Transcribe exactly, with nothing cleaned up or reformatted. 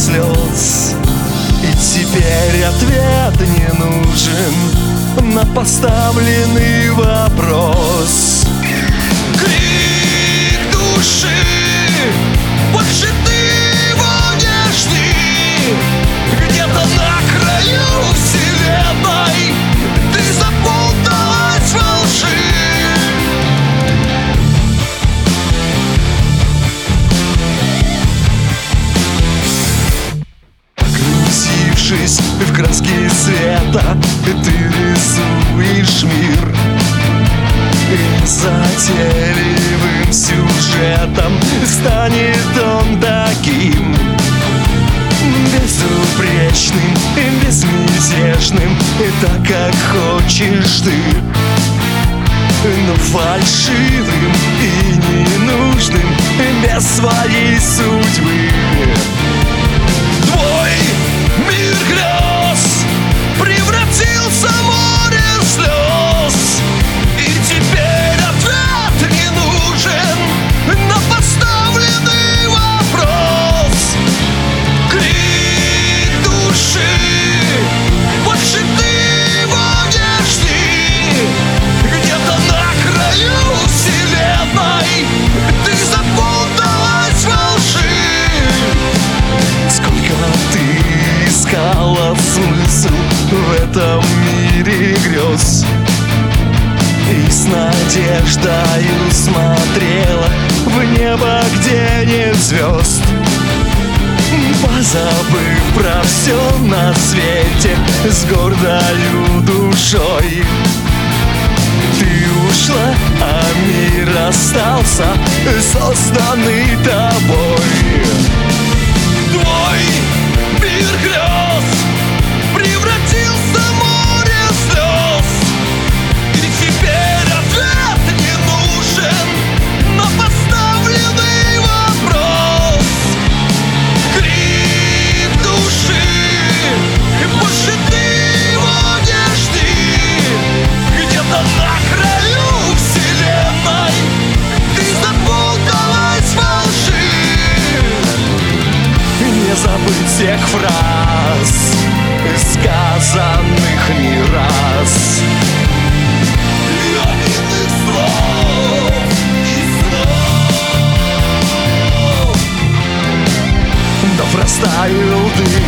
слез. И теперь ответ не нужен на поставленный вопрос. Крик души, больше ты его не жди. Где-то на краю вселенной ты запуталась во лжи. Погрузившись в краски света, ты рисуешь мир. И затейливым сюжетом станет он таким безупречным, безмятежным, так как хочешь ты, но фальшивым и ненужным, без своей судьбы. Твой мир грез превратился в море слез. И теперь ответ не нужен на поставленный вопрос. Крик души, больше ты его не жди. Где-то на краю вселенной ты запуталась во лжи. Сколько ты искала смысл в этом мире грез, и с надеждою смотрела в небо, где нет звезд. Позабыв про все на свете с гордою душой, ты ушла, а мир остался, созданный тобой. Твой мир грез превратился в море слез. И теперь ответ не нужен на поставленный вопрос. Крик души, больше ты его не жди. Где-то на краю вселенной ты запуталась во лжи. Не забыть всех фраз, сказанных не раз, невинных слов и снов. Да простаял дым